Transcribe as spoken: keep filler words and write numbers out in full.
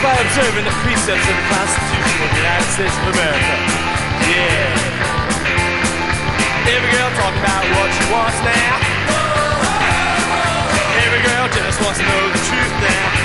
by observing the precepts of the Constitution of the United States of America. Yeah. Every girl talking about what she wants now. Every girl just wants to know the truth now.